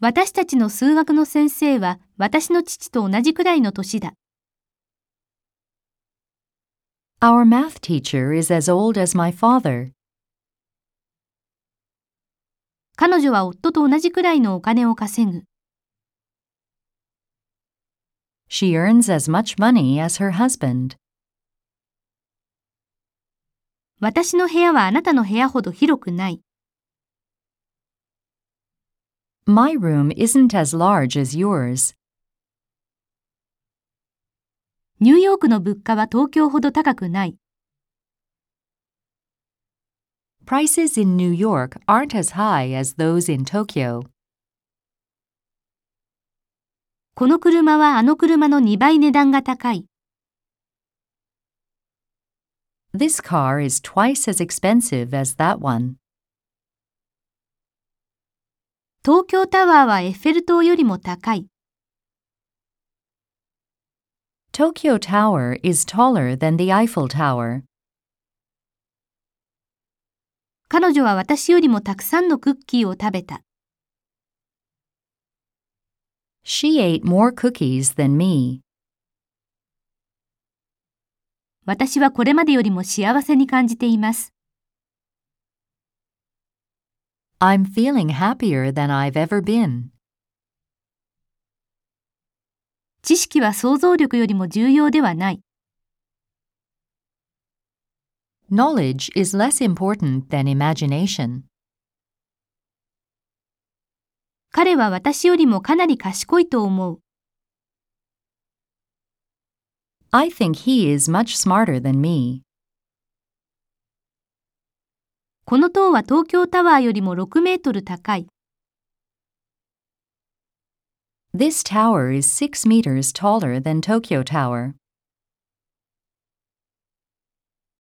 私たちの数学の先生は私の父と同じくらいの年だ。 Our math teacher is as old as my father. 彼女は夫と同じくらいのお金を稼ぐ。 She earns as much money as her husband. 私の部屋はあなたの部屋ほど広くない。 My room isn't as large as yours. ニューヨークの物価は東京ほど高くない。 Prices in New York aren't as high as those in Tokyo. この車はあの車の2倍値段が高い。 This car is twice as expensive as that one. 東京タワーはエッフェル塔よりも高い。 Tokyo Tower is taller than the Eiffel Tower. 彼女は私よりもたくさんのクッキーを食べた。 She ate more cookies than me. 私はこれまでよりも幸せに感じています。 I'm feeling happier than I've ever been. 知識は想像力よりも重要ではない。 Knowledge is less important than imagination. 彼は私よりもかなり賢いと思う。 I think he is much smarter than me. この塔は東京タワーよりも6メートル高い。 This tower is 6 meters taller than Tokyo Tower.